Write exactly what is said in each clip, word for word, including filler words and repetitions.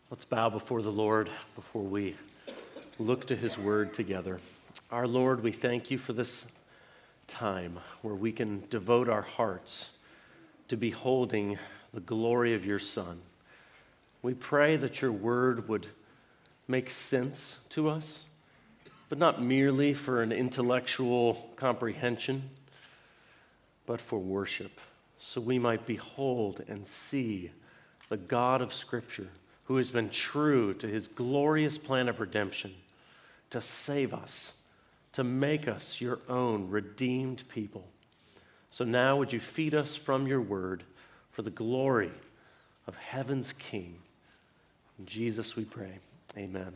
Let's bow before the Lord before we look to his word together. Our Lord, we thank you for this time where we can devote our hearts to beholding the glory of your Son. We pray that your word would make sense to us, but not merely for an intellectual comprehension, but for worship, so we might behold and see the God of Scripture, who has been true to his glorious plan of redemption, to save us, to make us your own redeemed people. So now would you feed us from your word for the glory of heaven's King. In Jesus we pray, amen.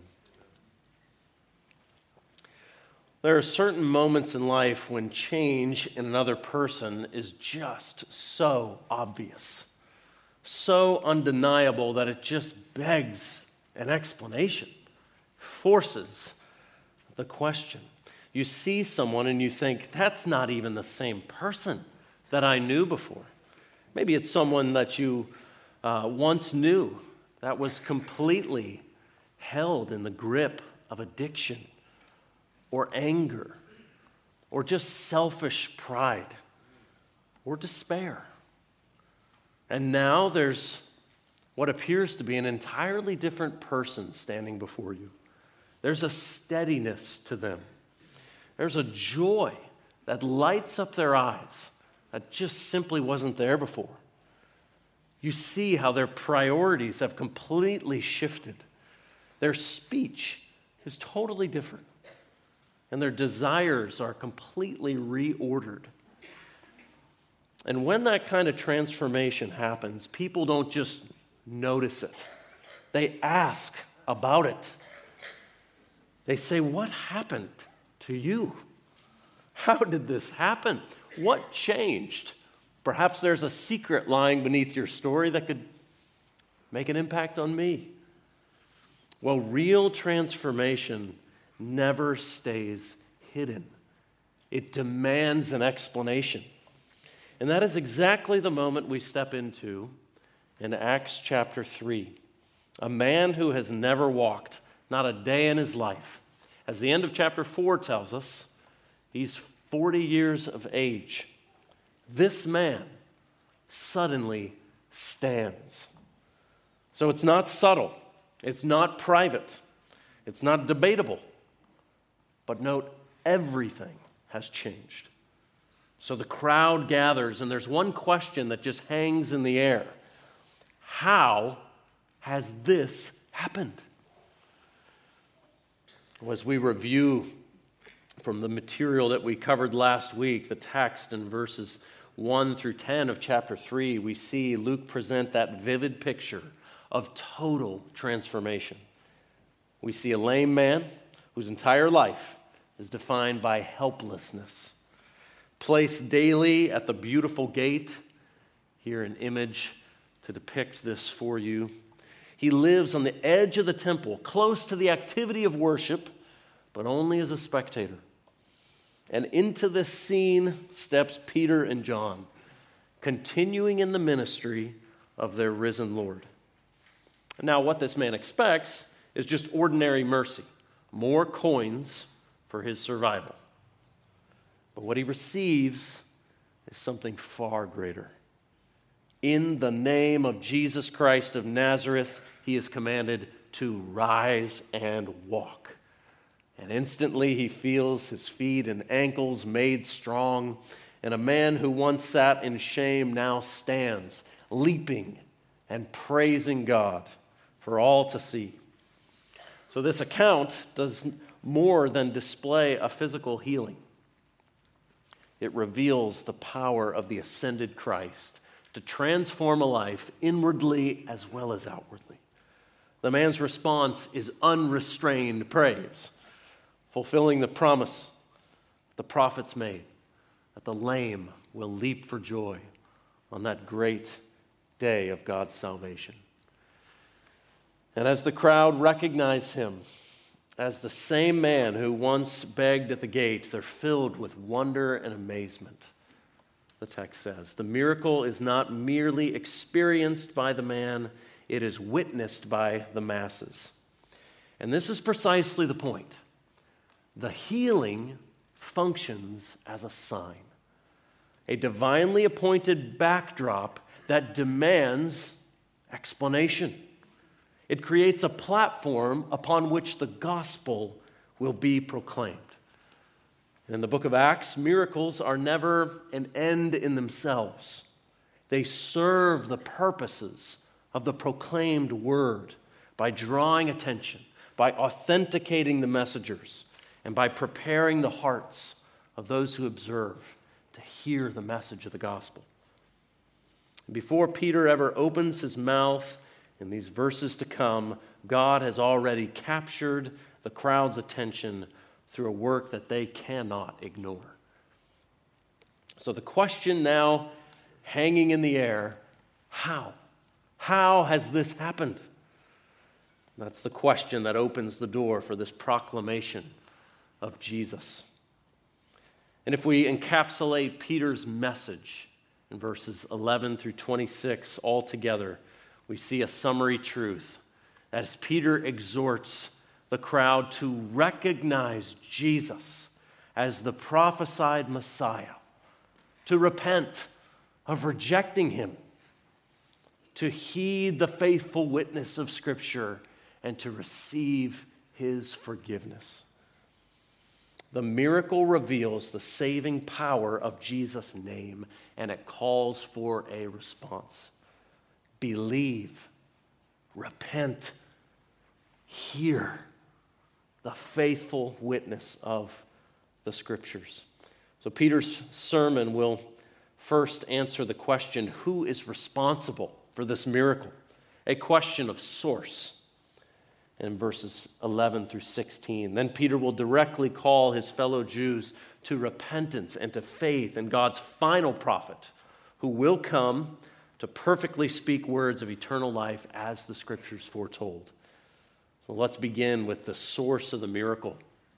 There are certain moments in life when change in another person is just so obvious, so undeniable that it just begs an explanation, forces the question. You see someone and you think, that's not even the same person that I knew before. Maybe it's someone that you uh, once knew that was completely held in the grip of addiction or anger or just selfish pride or despair. And now there's what appears to be an entirely different person standing before you. There's a steadiness to them. There's a joy that lights up their eyes that just simply wasn't there before. You see how their priorities have completely shifted. Their speech is totally different, and their desires are completely reordered. And when that kind of transformation happens, people don't just notice it. They ask about it. They say, what happened to you? How did this happen? What changed? Perhaps there's a secret lying beneath your story that could make an impact on me. Well, real transformation never stays hidden. It demands an explanation. And that is exactly the moment we step into in Acts chapter three. A man who has never walked, not a day in his life. As the end of chapter four tells us, he's forty years of age. This man suddenly stands. So it's not subtle. It's not private. It's not debatable. But note, everything has changed. So the crowd gathers, and there's one question that just hangs in the air. How has this happened? As we review from the material that we covered last week, the text in verses one through ten of chapter three, we see Luke present that vivid picture of total transformation. We see a lame man whose entire life is defined by helplessness, placed daily at the beautiful gate. Here an image to depict this for you. He lives on the edge of the temple, close to the activity of worship, but only as a spectator. And into this scene steps Peter and John, continuing in the ministry of their risen Lord. Now, what this man expects is just ordinary mercy, more coins for his survival. But what he receives is something far greater. In the name of Jesus Christ of Nazareth, he is commanded to rise and walk. And instantly he feels his feet and ankles made strong, and a man who once sat in shame now stands, leaping and praising God for all to see. So this account does more than display a physical healing. It reveals the power of the ascended Christ to transform a life inwardly as well as outwardly. The man's response is unrestrained praise, fulfilling the promise the prophets made that the lame will leap for joy on that great day of God's salvation. And as the crowd recognize him as the same man who once begged at the gate, they're filled with wonder and amazement. The text says, the miracle is not merely experienced by the man, it is witnessed by the masses. And this is precisely the point. The healing functions as a sign, a divinely appointed backdrop that demands explanation. It creates a platform upon which the gospel will be proclaimed. In the book of Acts, miracles are never an end in themselves. They serve the purposes of the proclaimed word by drawing attention, by authenticating the messengers, and by preparing the hearts of those who observe to hear the message of the gospel. Before Peter ever opens his mouth in these verses to come, God has already captured the crowd's attention through a work that they cannot ignore. So the question now hanging in the air, how? How has this happened? That's the question that opens the door for this proclamation of Jesus. And if we encapsulate Peter's message in verses eleven through twenty-six all together, we see a summary truth as Peter exhorts the crowd to recognize Jesus as the prophesied Messiah, to repent of rejecting him, to heed the faithful witness of Scripture, and to receive his forgiveness. The miracle reveals the saving power of Jesus' name, and it calls for a response. Believe, repent, hear the faithful witness of the Scriptures. So Peter's sermon will first answer the question, who is responsible for this miracle? A question of source in verses eleven through sixteen. Then Peter will directly call his fellow Jews to repentance and to faith in God's final prophet, who will come to perfectly speak words of eternal life as the Scriptures foretold. So let's begin with the source of the miracle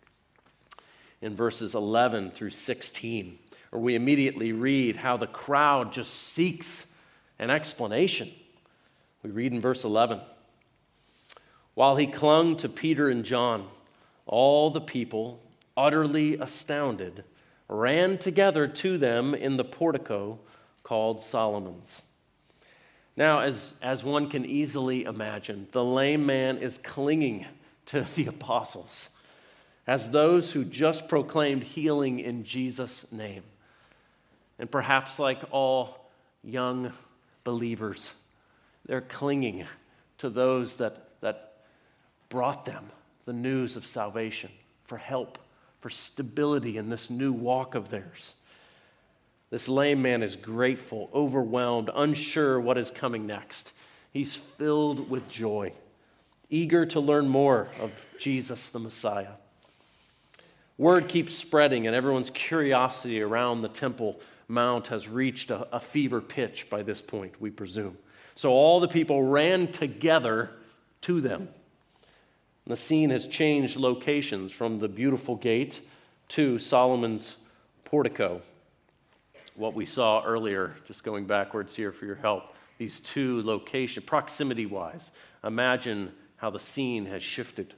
in verses eleven through sixteen, where we immediately read how the crowd just seeks an explanation. We read in verse eleven, while he clung to Peter and John, all the people, utterly astounded, ran together to them in the portico called Solomon's. Now, as, as one can easily imagine, the lame man is clinging to the apostles as those who just proclaimed healing in Jesus' name. And perhaps like all young believers, they're clinging to those that, that brought them the news of salvation, for help, for stability in this new walk of theirs. This lame man is grateful, overwhelmed, unsure what is coming next. He's filled with joy, eager to learn more of Jesus the Messiah. Word keeps spreading, and everyone's curiosity around the Temple Mount has reached a, a fever pitch by this point, we presume. So all the people ran together to them. The scene has changed locations from the beautiful gate to Solomon's portico. What we saw earlier, just going backwards here for your help, these two locations, proximity-wise, imagine how the scene has shifted.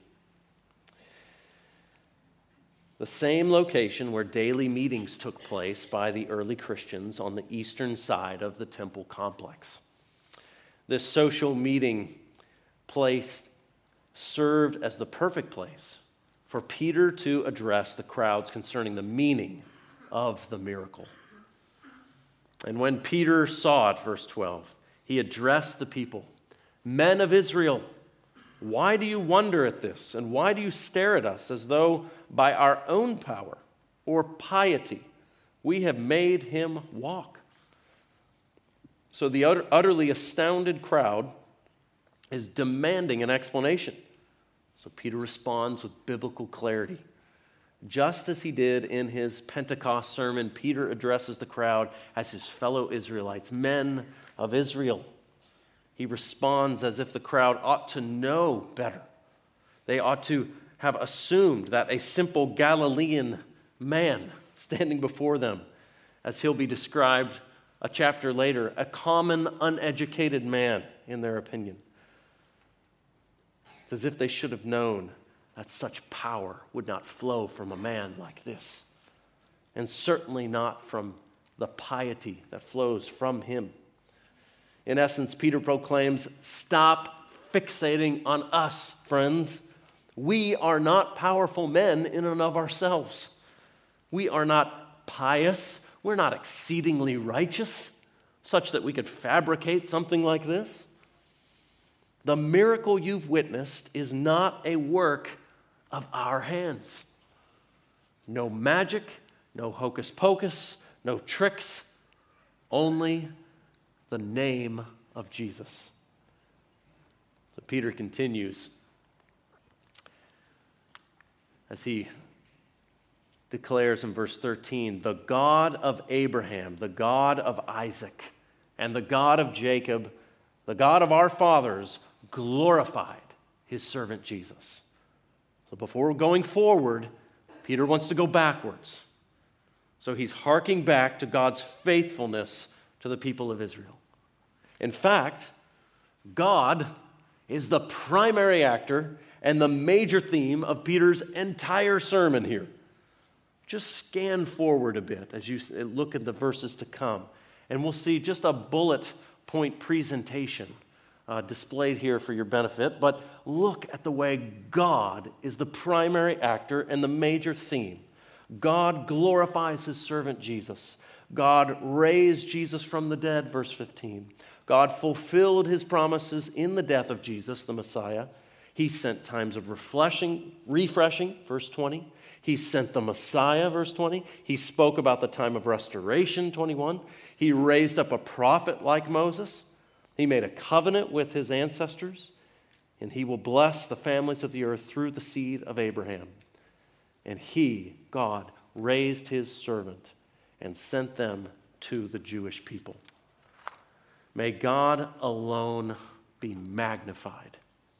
The same location where daily meetings took place by the early Christians on the eastern side of the temple complex. This social meeting place served as the perfect place for Peter to address the crowds concerning the meaning of the miracle. And when Peter saw it, verse twelve, he addressed the people, "Men of Israel, why do you wonder at this? And why do you stare at us as though by our own power or piety we have made him walk?" So the utter, utterly astounded crowd is demanding an explanation. So Peter responds with biblical clarity. Just as he did in his Pentecost sermon, Peter addresses the crowd as his fellow Israelites, men of Israel. He responds as if the crowd ought to know better. They ought to have assumed that a simple Galilean man standing before them, as he'll be described a chapter later, a common, uneducated man, in their opinion, It's as if they should have known that such power would not flow from a man like this, and certainly not from the piety that flows from him. In essence, Peter proclaims, stop fixating on us, friends. We are not powerful men in and of ourselves. We are not pious. We're not exceedingly righteous, such that we could fabricate something like this. The miracle you've witnessed is not a work of our hands. No magic, no hocus pocus, no tricks, only the name of Jesus. So Peter continues as he declares in verse thirteen, the God of Abraham, the God of Isaac, and the God of Jacob, the God of our fathers, glorified his servant Jesus. So before going forward, Peter wants to go backwards. So he's harking back to God's faithfulness to the people of Israel. In fact, God is the primary actor and the major theme of Peter's entire sermon here. Just scan forward a bit as you look at the verses to come, and we'll see just a bullet point presentation uh, displayed here for your benefit. But look at the way God is the primary actor and the major theme. God glorifies his servant Jesus. God raised Jesus from the dead, verse fifteen. God fulfilled his promises in the death of Jesus, the Messiah. He sent times of refreshing, refreshing, verse twenty. He sent the Messiah, verse twenty. He spoke about the time of restoration, twenty-one. He raised up a prophet like Moses. He made a covenant with his ancestors, and he will bless the families of the earth through the seed of Abraham. And he, God, raised his servant and sent them to the Jewish people. May God alone be magnified.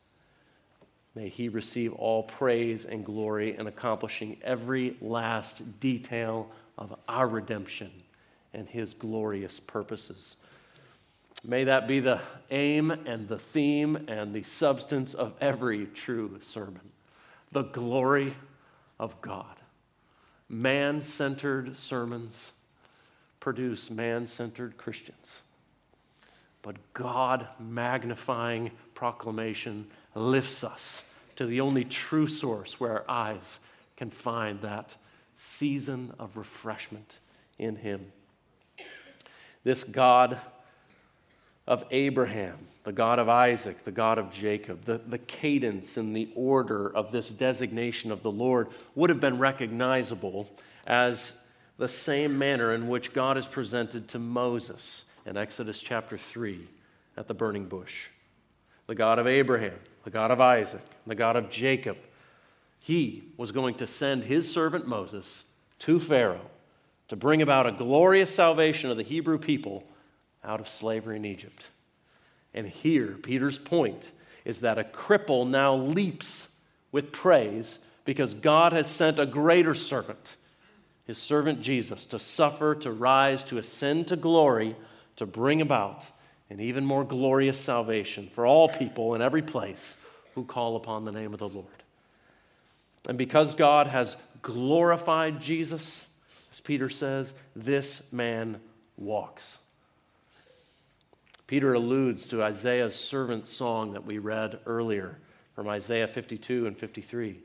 May he receive all praise and glory in accomplishing every last detail of our redemption and his glorious purposes. May that be the aim and the theme and the substance of every true sermon. The glory of God. Man-centered sermons produce man-centered Christians. But God-magnifying proclamation lifts us to the only true source where our eyes can find that season of refreshment in him. This God of Abraham, the God of Isaac, the God of Jacob, the, the cadence and the order of this designation of the Lord would have been recognizable as the same manner in which God is presented to Moses in Exodus chapter three at the burning bush. The God of Abraham, the God of Isaac, the God of Jacob. He was going to send his servant Moses to Pharaoh to bring about a glorious salvation of the Hebrew people out of slavery in Egypt. And here, Peter's point is that a cripple now leaps with praise because God has sent a greater servant, his servant Jesus, to suffer, to rise, to ascend to glory, to bring about an even more glorious salvation for all people in every place who call upon the name of the Lord. And because God has glorified Jesus, as Peter says, this man walks. Peter alludes to Isaiah's servant song that we read earlier from Isaiah fifty-two and fifty-three,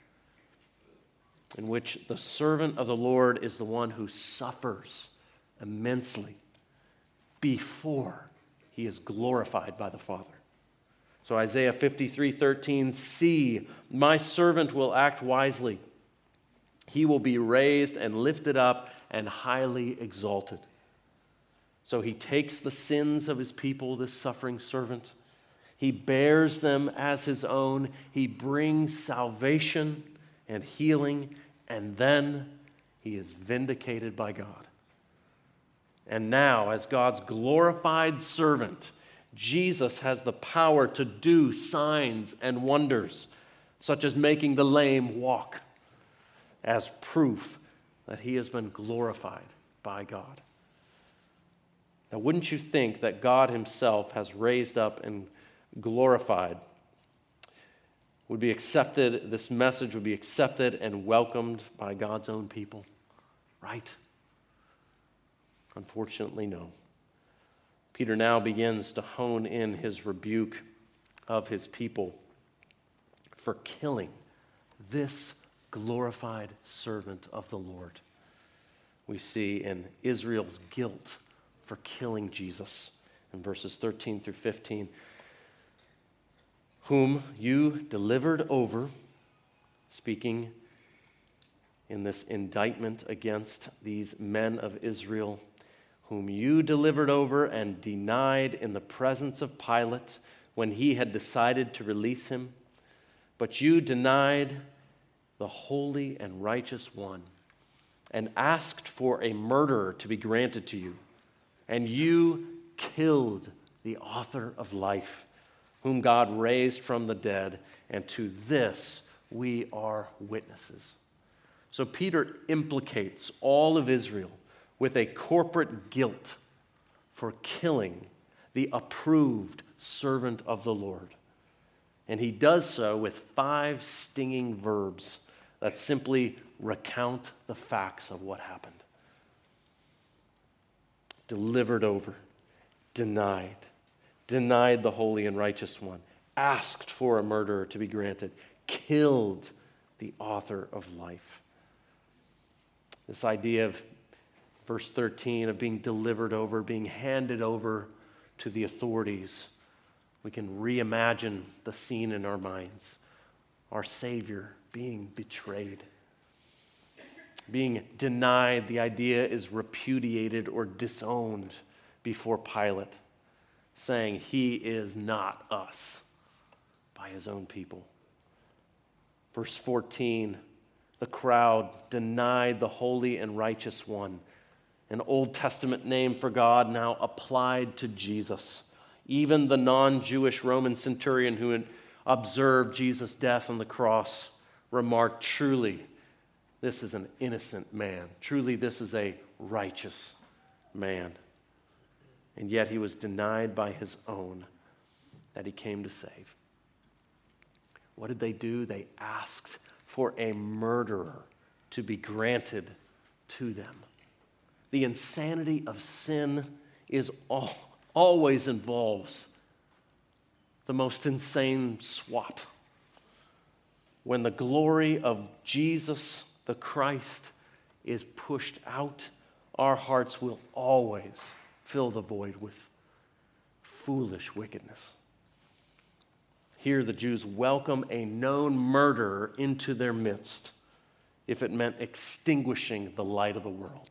in which the servant of the Lord is the one who suffers immensely before he is glorified by the Father. So Isaiah fifty-three thirteen, see, my servant will act wisely. He will be raised and lifted up and highly exalted. So he takes the sins of his people, this suffering servant. He bears them as his own. He brings salvation and healing, and then he is vindicated by God. And now, as God's glorified servant, Jesus has the power to do signs and wonders, such as making the lame walk, as proof that he has been glorified by God. Now, wouldn't you think that God himself has raised up and glorified would be accepted, this message would be accepted and welcomed by God's own people, right? Unfortunately, no. Peter now begins to hone in his rebuke of his people for killing this glorified servant of the Lord. We see in Israel's guilt for killing Jesus in verses thirteen through fifteen, whom you delivered over, speaking in this indictment against these men of Israel, whom you delivered over and denied in the presence of Pilate when he had decided to release him. But you denied the holy and righteous one and asked for a murderer to be granted to you. And you killed the author of life, whom God raised from the dead, and to this we are witnesses. So Peter implicates all of Israel with a corporate guilt for killing the approved servant of the Lord. And he does so with five stinging verbs that simply recount the facts of what happened. Delivered over, denied, denied the holy and righteous one, asked for a murderer to be granted, killed the author of life. This idea of verse thirteen of being delivered over, being handed over to the authorities, we can reimagine the scene in our minds. Our Savior being betrayed, being denied. The idea is repudiated or disowned before Pilate, saying he is not us by his own people. Verse fourteen, the crowd denied the holy and righteous one, an Old Testament name for God now applied to Jesus. Even the non-Jewish Roman centurion who had observed Jesus' death on the cross remarked, truly, this is an innocent man. Truly, this is a righteous man. And yet he was denied by his own that he came to save. What did they do? They asked for a murderer to be granted to them. The insanity of sin is all, always involves the most insane swap. When the glory of Jesus, the Christ, is pushed out, our hearts will always fill the void with foolish wickedness. Here the Jews welcome a known murderer into their midst if it meant extinguishing the light of the world.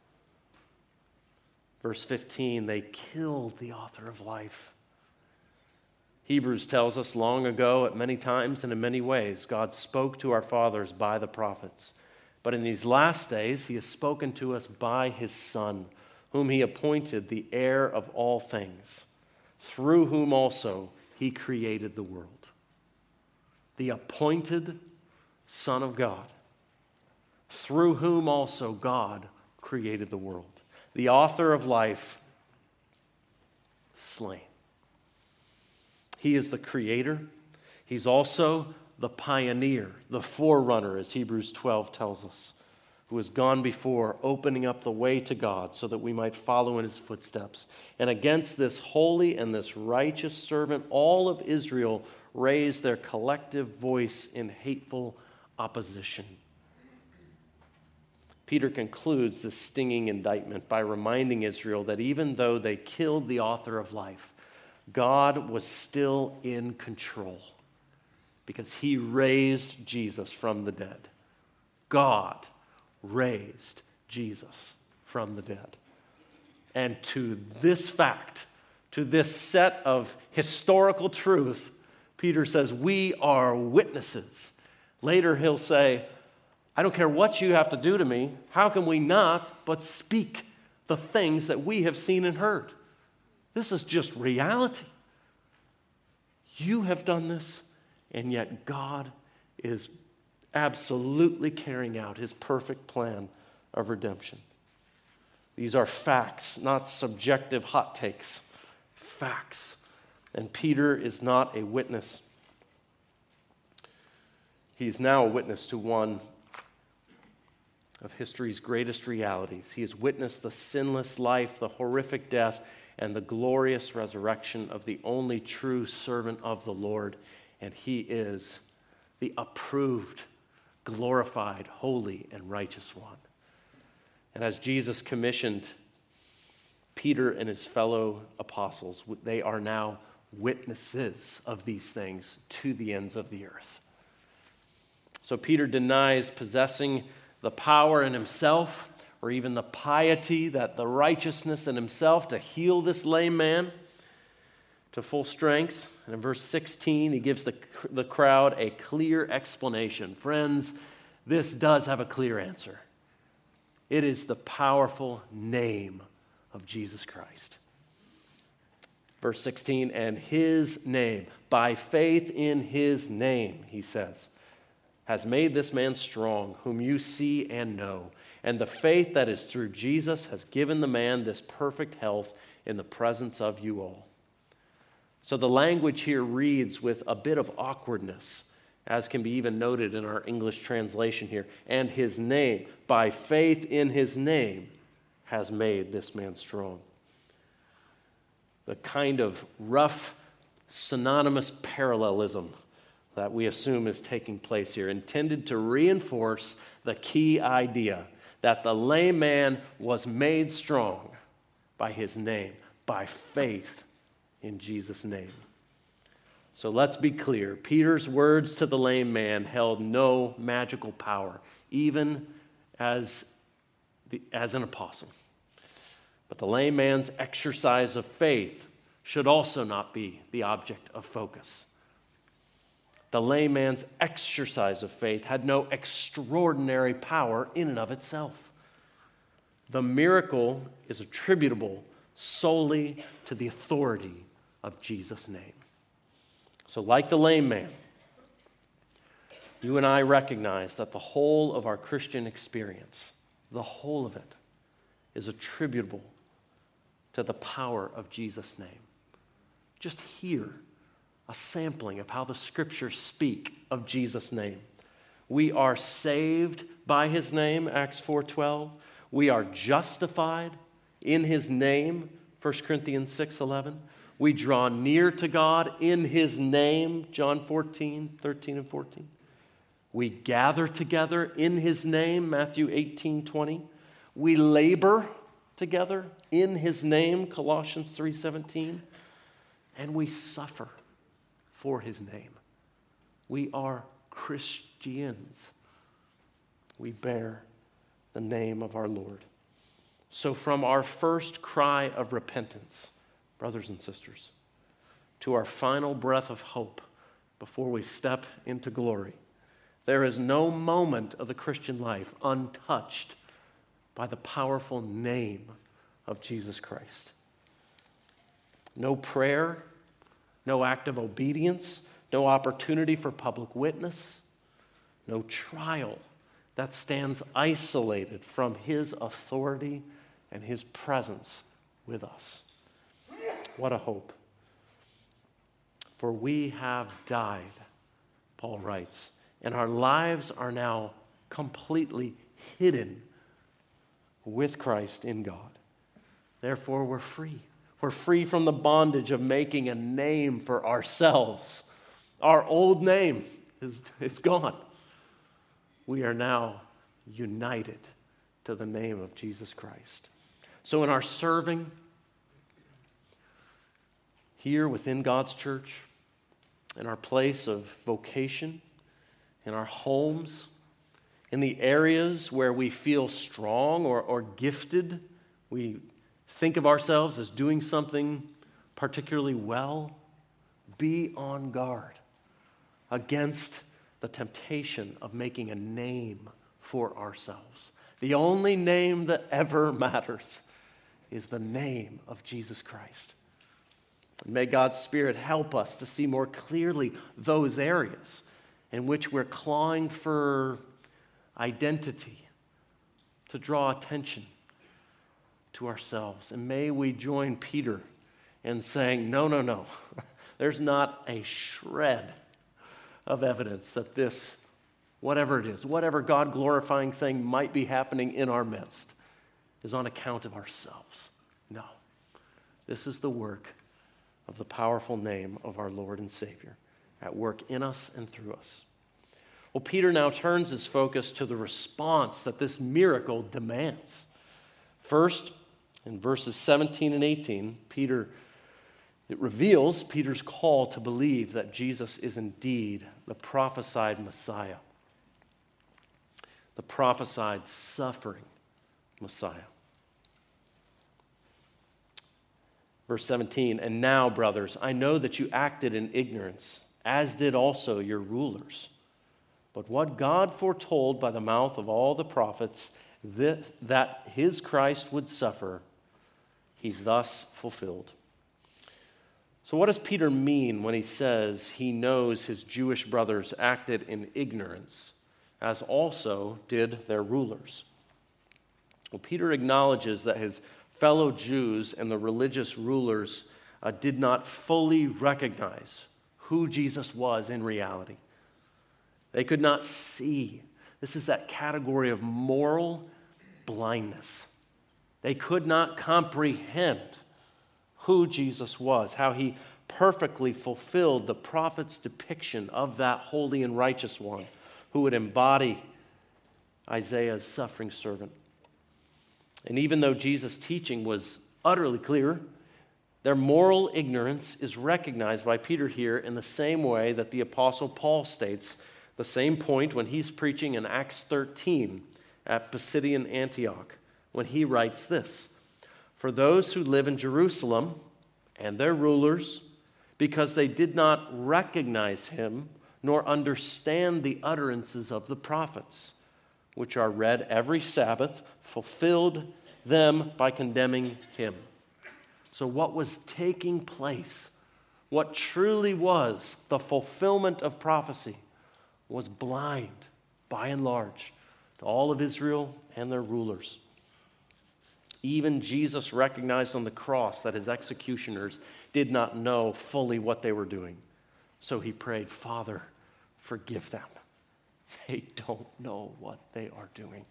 Verse fifteen, they killed the author of life. Hebrews tells us long ago, at many times and in many ways, God spoke to our fathers by the prophets. But in these last days, he has spoken to us by his Son, whom he appointed the heir of all things, through whom also he created the world. The appointed Son of God, through whom also God created the world. The author of life, slain. He is the creator. He's also the pioneer, the forerunner, as Hebrews twelve tells us, who has gone before, opening up the way to God so that we might follow in his footsteps. And against this holy and this righteous servant, all of Israel raised their collective voice in hateful opposition. Peter concludes this stinging indictment by reminding Israel that even though they killed the author of life, God was still in control because he raised Jesus from the dead. God raised Jesus from the dead. And to this fact, to this set of historical truth, Peter says, we are witnesses. Later he'll say, I don't care what you have to do to me. How can we not but speak the things that we have seen and heard? This is just reality. You have done this, and yet God is absolutely carrying out his perfect plan of redemption. These are facts, not subjective hot takes. Facts. And Peter is not a witness He is now a witness to one of history's greatest realities. He has witnessed the sinless life, the horrific death, and the glorious resurrection of the only true servant of the Lord. And he is the approved, glorified, holy, and righteous one. And as Jesus commissioned Peter and his fellow apostles, they are now witnesses of these things to the ends of the earth. So Peter denies possessing the power in himself or even the piety, that the righteousness in himself to heal this lame man to full strength. And in verse sixteen, he gives the, the crowd a clear explanation. Friends, this does have a clear answer. It is the powerful name of Jesus Christ. Verse sixteen, and his name, by faith in his name, he says, has made this man strong, whom you see and know. And the faith that is through Jesus has given the man this perfect health in the presence of you all. So the language here reads with a bit of awkwardness, as can be even noted in our English translation here. And his name, by faith in his name, has made this man strong. The kind of rough, synonymous parallelism that we assume is taking place here, intended to reinforce the key idea that the lame man was made strong by his name, by faith in Jesus' name. So let's be clear. Peter's words to the lame man held no magical power, even as, the, as an apostle. But the lame man's exercise of faith should also not be the object of focus. The lame man's exercise of faith had no extraordinary power in and of itself. The miracle is attributable solely to the authority of Jesus' name. So like the lame man, you and I recognize that the whole of our Christian experience, the whole of it, is attributable to the power of Jesus' name. Just hear a sampling of how the scriptures speak of Jesus' name. We are saved by his name, Acts four twelve. We are justified in his name, First Corinthians six eleven. We draw near to God in his name, John fourteen thirteen and fourteen. We gather together in his name, Matthew eighteen twenty. We labor together in his name, Colossians three seventeen. And we suffer for his name. We are Christians. We bear the name of our Lord. So from our first cry of repentance, brothers and sisters, to our final breath of hope before we step into glory, there is no moment of the Christian life untouched by the powerful name of Jesus Christ. No prayer, no act of obedience, no opportunity for public witness, no trial that stands isolated from his authority and his presence with us. What a hope. For we have died, Paul writes, and our lives are now completely hidden with Christ in God. Therefore, we're free. We're free from the bondage of making a name for ourselves. Our old name is, is gone. We are now united to the name of Jesus Christ. So in our serving here within God's church, in our place of vocation, in our homes, in the areas where we feel strong or, or gifted, we think of ourselves as doing something particularly well, be on guard against the temptation of making a name for ourselves. The only name that ever matters is the name of Jesus Christ. And may God's Spirit help us to see more clearly those areas in which we're clawing for identity, to draw attention to ourselves. And may we join Peter in saying, no, no, no. There's not a shred of evidence that this whatever it is, whatever God-glorifying thing might be happening in our midst, is on account of ourselves. No. This is the work of the powerful name of our Lord and Savior at work in us and through us. Well, Peter now turns his focus to the response that this miracle demands. First, in verses seventeen and eighteen, Peter, it reveals Peter's call to believe that Jesus is indeed the prophesied Messiah, the prophesied suffering Messiah. Verse seventeen, and now, brothers, I know that you acted in ignorance, as did also your rulers. But what God foretold by the mouth of all the prophets, that, that his Christ would suffer, he thus fulfilled. So what does Peter mean when he says he knows his Jewish brothers acted in ignorance, as also did their rulers? Well, Peter acknowledges that his fellow Jews and the religious rulers uh, did not fully recognize who Jesus was in reality. They could not see. This is that category of moral blindness. They could not comprehend who Jesus was, how he perfectly fulfilled the prophet's depiction of that holy and righteous one who would embody Isaiah's suffering servant. And even though Jesus' teaching was utterly clear, their moral ignorance is recognized by Peter here in the same way that the Apostle Paul states the same point when he's preaching in Acts thirteen at Pisidian Antioch, when he writes this, for those who live in Jerusalem and their rulers, because they did not recognize him nor understand the utterances of the prophets, which are read every Sabbath, fulfilled them by condemning him. So what was taking place, what truly was the fulfillment of prophecy, was blind, by and large, to all of Israel and their rulers. Even Jesus recognized on the cross that his executioners did not know fully what they were doing. So he prayed, Father, forgive them. They don't know what they are doing.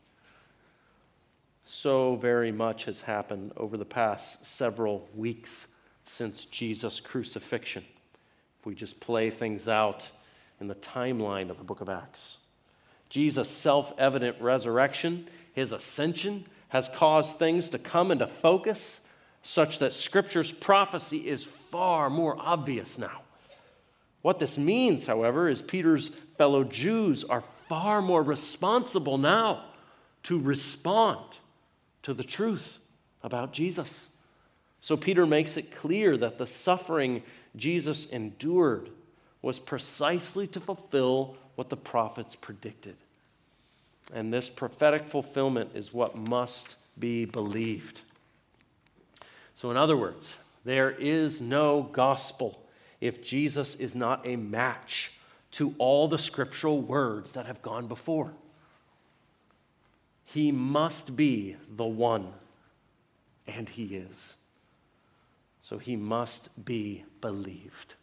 So very much has happened over the past several weeks since Jesus' crucifixion. If we just play things out in the timeline of the book of Acts. Jesus' self-evident resurrection, his ascension, has caused things to come into focus such that Scripture's prophecy is far more obvious now. What this means, however, is Peter's fellow Jews are far more responsible now to respond to the truth about Jesus. So Peter makes it clear that the suffering Jesus endured was precisely to fulfill what the prophets predicted. And this prophetic fulfillment is what must be believed. So in other words, there is no gospel if Jesus is not a match to all the scriptural words that have gone before. He must be the one, and he is. So he must be believed.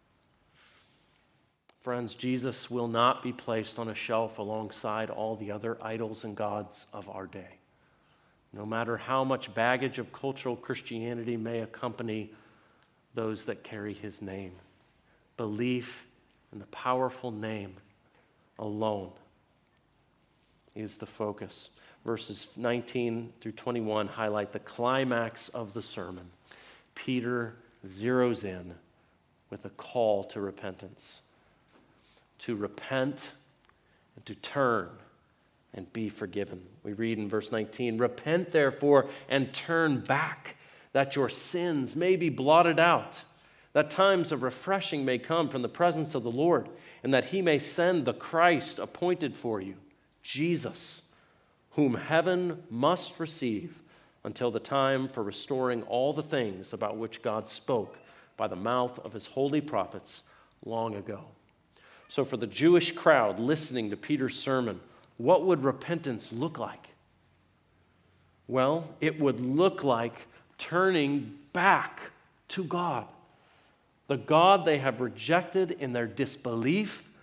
Friends, Jesus will not be placed on a shelf alongside all the other idols and gods of our day. No matter how much baggage of cultural Christianity may accompany those that carry his name, belief in the powerful name alone is the focus. Verses nineteen through twenty-one highlight the climax of the sermon. Peter zeroes in with a call to repentance. To repent and to turn and be forgiven. We read in verse nineteen, repent therefore and turn back, that your sins may be blotted out, that times of refreshing may come from the presence of the Lord, and that he may send the Christ appointed for you, Jesus, whom heaven must receive until the time for restoring all the things about which God spoke by the mouth of his holy prophets long ago. So for the Jewish crowd listening to Peter's sermon, what would repentance look like? Well, it would look like turning back to God, the God they have rejected in their disbelief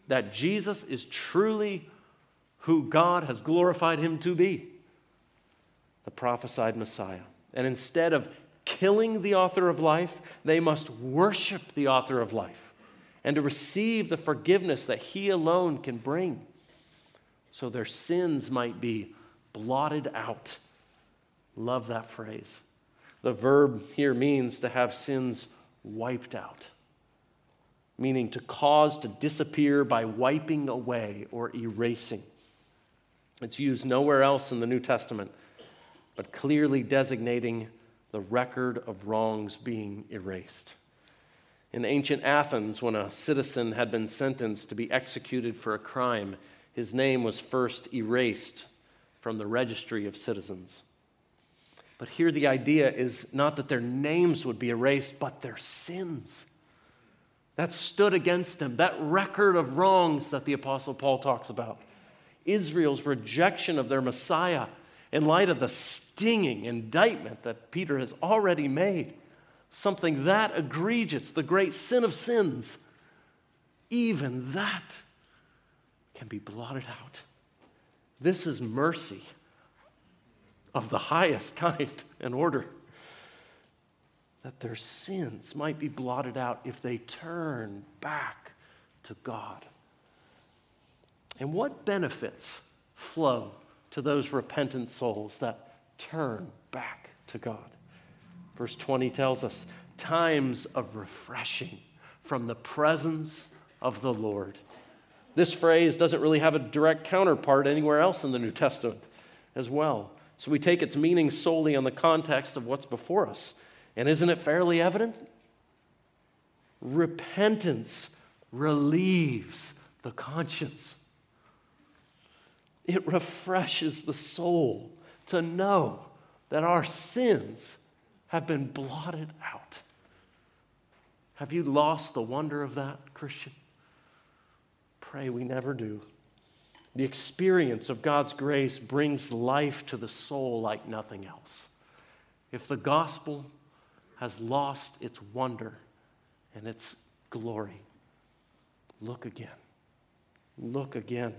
that Jesus is truly who God has glorified him to be, the prophesied Messiah. And instead of killing the author of life, they must worship the author of life and to receive the forgiveness that he alone can bring, so their sins might be blotted out. Love that phrase. The verb here means to have sins wiped out, meaning to cause to disappear by wiping away or erasing. It's used nowhere else in the New Testament, but clearly designating the record of wrongs being erased. In ancient Athens, when a citizen had been sentenced to be executed for a crime, his name was first erased from the registry of citizens. But here the idea is not that their names would be erased, but their sins that stood against them, that record of wrongs that the Apostle Paul talks about. Israel's rejection of their Messiah in light of the stinging indictment that Peter has already made. Something that egregious, the great sin of sins, even that can be blotted out. This is mercy of the highest kind and order, that their sins might be blotted out if they turn back to God. And what benefits flow to those repentant souls that turn back to God? Verse twenty tells us, times of refreshing from the presence of the Lord. This phrase doesn't really have a direct counterpart anywhere else in the New Testament as well. So we take its meaning solely on the context of what's before us. And isn't it fairly evident? Repentance relieves the conscience. It refreshes the soul to know that our sins have been blotted out. Have you lost the wonder of that, Christian? Pray we never do. The experience of God's grace brings life to the soul like nothing else. If the gospel has lost its wonder and its glory, look again. Look again.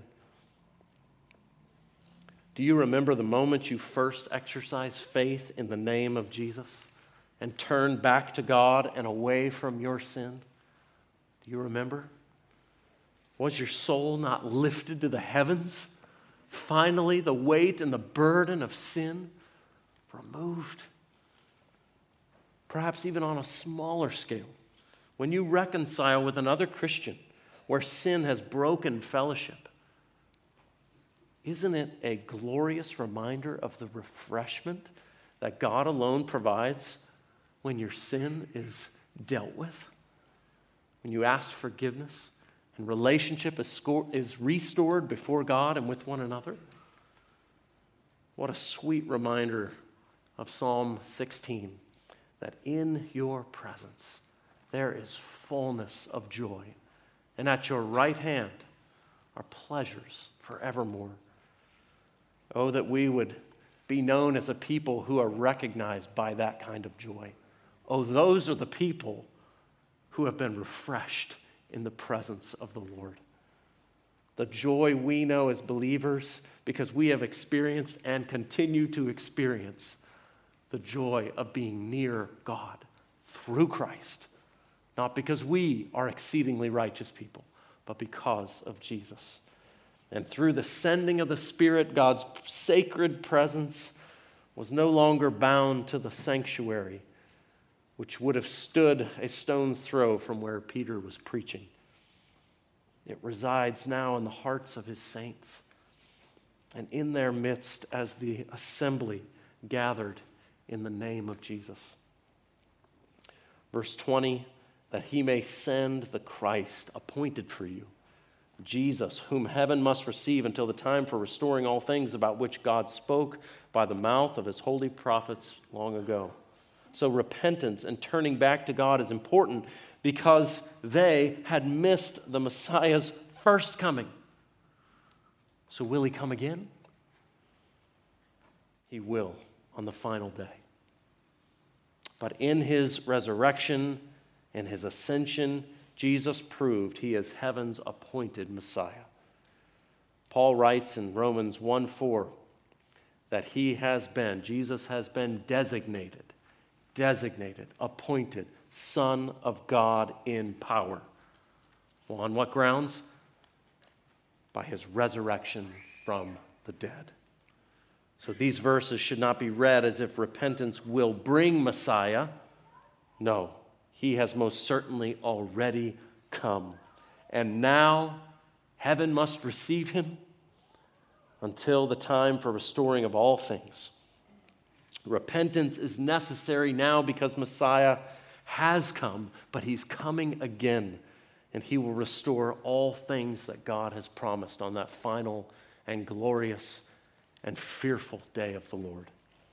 Do you remember the moment you first exercised faith in the name of Jesus and turned back to God and away from your sin? Do you remember? Was your soul not lifted to the heavens? Finally, the weight and the burden of sin removed. Perhaps even on a smaller scale, when you reconcile with another Christian where sin has broken fellowship, isn't it a glorious reminder of the refreshment that God alone provides when your sin is dealt with? When you ask forgiveness and relationship is, sco- is restored before God and with one another? What a sweet reminder of Psalm sixteen, that in your presence there is fullness of joy, and at your right hand are pleasures forevermore. Oh, that we would be known as a people who are recognized by that kind of joy. Oh, those are the people who have been refreshed in the presence of the Lord. The joy we know as believers because we have experienced and continue to experience the joy of being near God through Christ. Not because we are exceedingly righteous people, but because of Jesus. And through the sending of the Spirit, God's sacred presence was no longer bound to the sanctuary, which would have stood a stone's throw from where Peter was preaching. It resides now in the hearts of his saints and in their midst as the assembly gathered in the name of Jesus. Verse twenty, that he may send the Christ appointed for you, Jesus, whom heaven must receive until the time for restoring all things about which God spoke by the mouth of his holy prophets long ago. So repentance and turning back to God is important because they had missed the Messiah's first coming. So will he come again? He will on the final day. But in his resurrection and his ascension, Jesus proved he is heaven's appointed Messiah. Paul writes in Romans one four that he has been, Jesus has been designated, designated, appointed Son of God in power. Well, on what grounds? By his resurrection from the dead. So these verses should not be read as if repentance will bring Messiah. No, he has most certainly already come. And now heaven must receive him until the time for restoring of all things. Repentance is necessary now because Messiah has come, but he's coming again, and he will restore all things that God has promised on that final and glorious and fearful day of the Lord.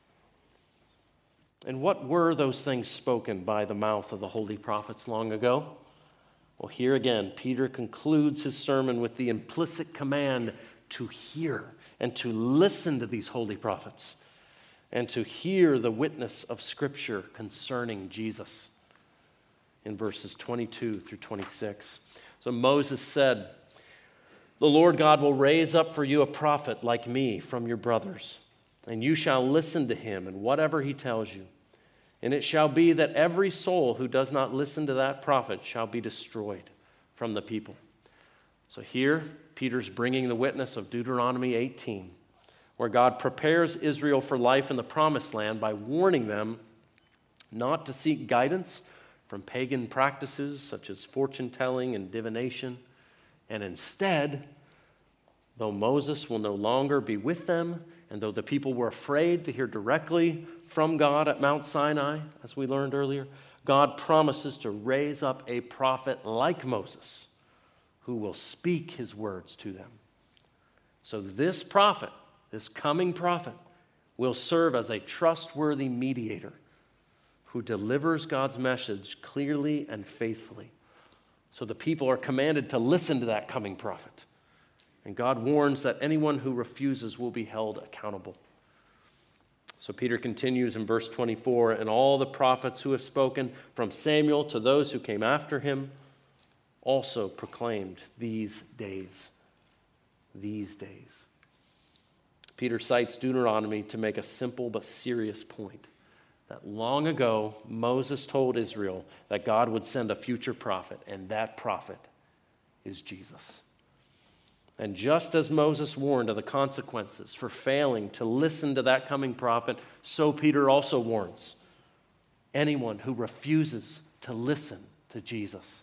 And what were those things spoken by the mouth of the holy prophets long ago? Well, here again, Peter concludes his sermon with the implicit command to hear and to listen to these holy prophets and to hear the witness of Scripture concerning Jesus in verses twenty-two through twenty-six. So Moses said, "The Lord God will raise up for you a prophet like me from your brothers, and you shall listen to him in whatever he tells you. And it shall be that every soul who does not listen to that prophet shall be destroyed from the people." So here, Peter's bringing the witness of Deuteronomy eighteen, where God prepares Israel for life in the promised land by warning them not to seek guidance from pagan practices such as fortune-telling and divination, and instead, though Moses will no longer be with them, and though the people were afraid to hear directly from God at Mount Sinai, as we learned earlier, God promises to raise up a prophet like Moses who will speak his words to them. So this prophet, this coming prophet, will serve as a trustworthy mediator who delivers God's message clearly and faithfully. So the people are commanded to listen to that coming prophet. And God warns that anyone who refuses will be held accountable. So Peter continues in verse twenty-four, "And all the prophets who have spoken from Samuel to those who came after him also proclaimed these days." These days. Peter cites Deuteronomy to make a simple but serious point. That long ago, Moses told Israel that God would send a future prophet, and that prophet is Jesus. And just as Moses warned of the consequences for failing to listen to that coming prophet, so Peter also warns anyone who refuses to listen to Jesus.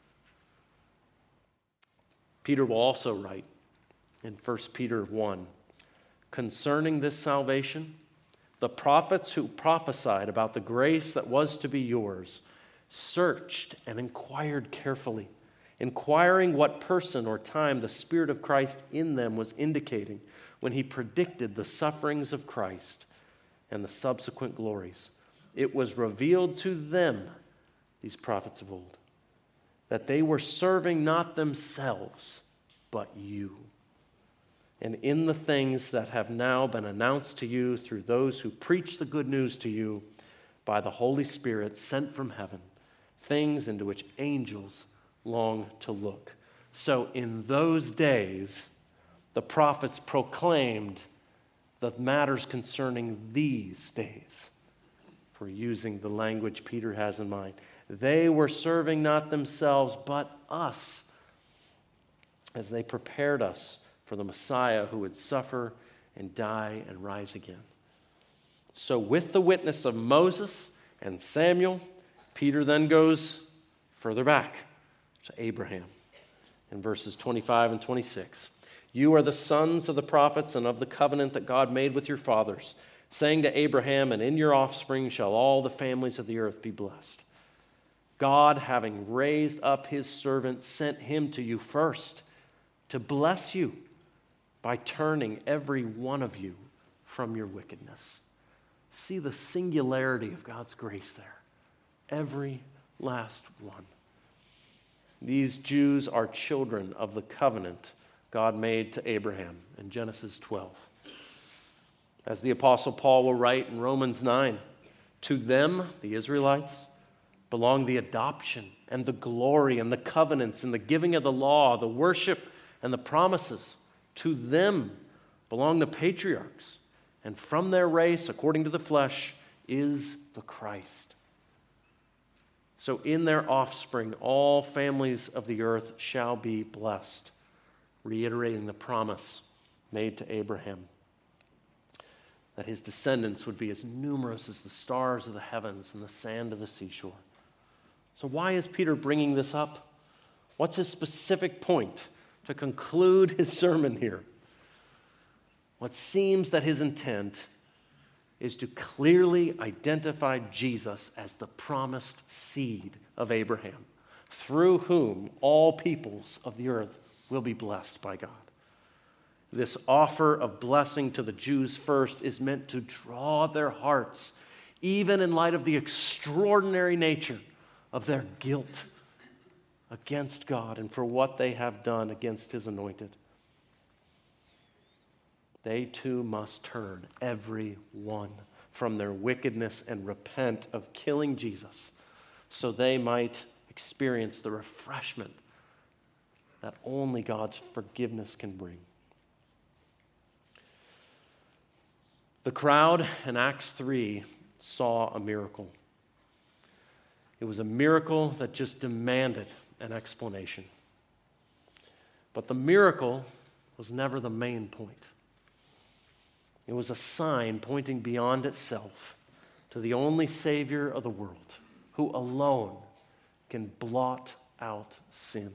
Peter will also write in First Peter one, "Concerning this salvation, the prophets who prophesied about the grace that was to be yours searched and inquired carefully, inquiring what person or time the Spirit of Christ in them was indicating when he predicted the sufferings of Christ and the subsequent glories. It was revealed to them," these prophets of old, "that they were serving not themselves, but you. And in the things that have now been announced to you through those who preach the good news to you by the Holy Spirit sent from heaven, things into which angels long to look." So in those days, the prophets proclaimed the matters concerning these days, for using the language Peter has in mind. They were serving not themselves, but us, as they prepared us for the Messiah who would suffer and die and rise again. So with the witness of Moses and Samuel, Peter then goes further back to Abraham in verses twenty-five and twenty-six. "You are the sons of the prophets and of the covenant that God made with your fathers, saying to Abraham, 'And in your offspring shall all the families of the earth be blessed.' God, having raised up his servant, sent him to you first to bless you by turning every one of you from your wickedness." See the singularity of God's grace there. Every last one. These Jews are children of the covenant God made to Abraham in Genesis twelve. As the Apostle Paul will write in Romans nine, "To them," the Israelites, belong the adoption and the glory and the covenants and the giving of the law, the worship and the promises. To them belong the patriarchs, and from their race, according to the flesh, is the Christ. So in their offspring, all families of the earth shall be blessed, reiterating the promise made to Abraham, that his descendants would be as numerous as the stars of the heavens and the sand of the seashore. So why is Peter bringing this up? What's his specific point to conclude his sermon here? What seems that his intent is to clearly identify Jesus as the promised seed of Abraham, through whom all peoples of the earth will be blessed by God. This offer of blessing to the Jews first is meant to draw their hearts, even in light of the extraordinary nature of their guilt against God and for what they have done against his anointed. They too must turn, every one, from their wickedness and repent of killing Jesus, so they might experience the refreshment that only God's forgiveness can bring. The crowd in Acts three saw a miracle. It was a miracle that just demanded an explanation. But the miracle was never the main point. It was a sign pointing beyond itself to the only Savior of the world, who alone can blot out sin,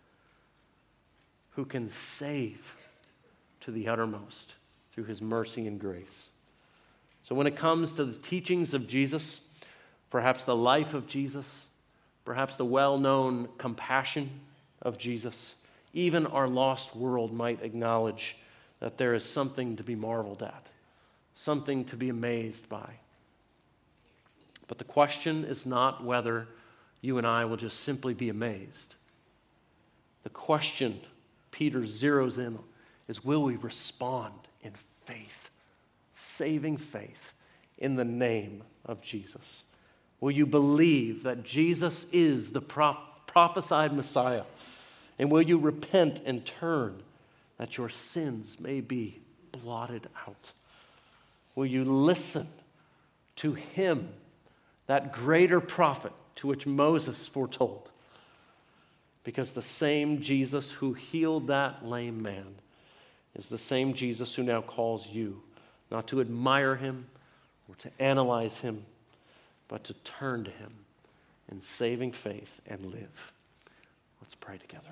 who can save to the uttermost through his mercy and grace. So when it comes to the teachings of Jesus, perhaps the life of Jesus, perhaps the well-known compassion of Jesus, even our lost world might acknowledge that there is something to be marveled at, something to be amazed by. But the question is not whether you and I will just simply be amazed. The question Peter zeroes in on is, will we respond in faith, saving faith in the name of Jesus? Will you believe that Jesus is the proph- prophesied Messiah? And will you repent and turn that your sins may be blotted out? Will you listen to him, that greater prophet to which Moses foretold? Because the same Jesus who healed that lame man is the same Jesus who now calls you not to admire him or to analyze him, but to turn to him in saving faith and live. Let's pray together.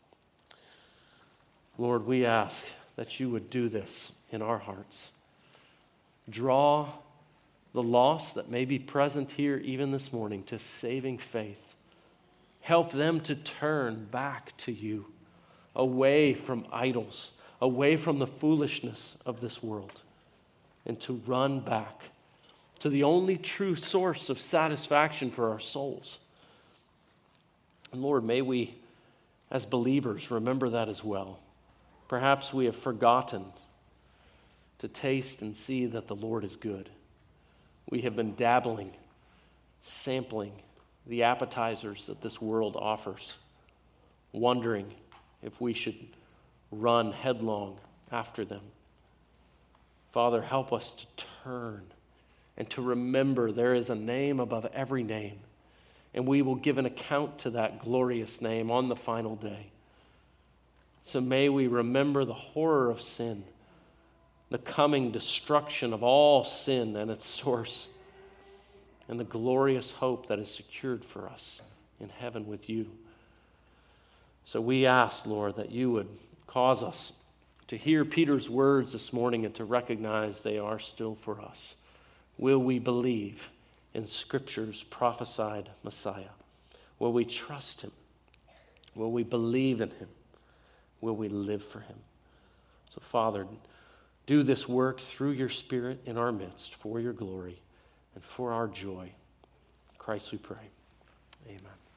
Lord, we ask that you would do this in our hearts. Draw the lost that may be present here even this morning to saving faith. Help them to turn back to you, away from idols, away from the foolishness of this world, and to run back to the only true source of satisfaction for our souls. And Lord, may we, as believers, remember that as well. Perhaps we have forgotten to taste and see that the Lord is good. We have been dabbling, sampling the appetizers that this world offers, wondering if we should run headlong after them. Father, help us to turn and to remember there is a name above every name, and we will give an account to that glorious name on the final day. So may we remember the horror of sin, the coming destruction of all sin and its source, and the glorious hope that is secured for us in heaven with you. So we ask, Lord, that you would cause us to hear Peter's words this morning and to recognize they are still for us. Will we believe in Scripture's prophesied Messiah? Will we trust him? Will we believe in him? Will we live for him? So, Father, do this work through your Spirit in our midst for your glory and for our joy. In Christ we pray. Amen.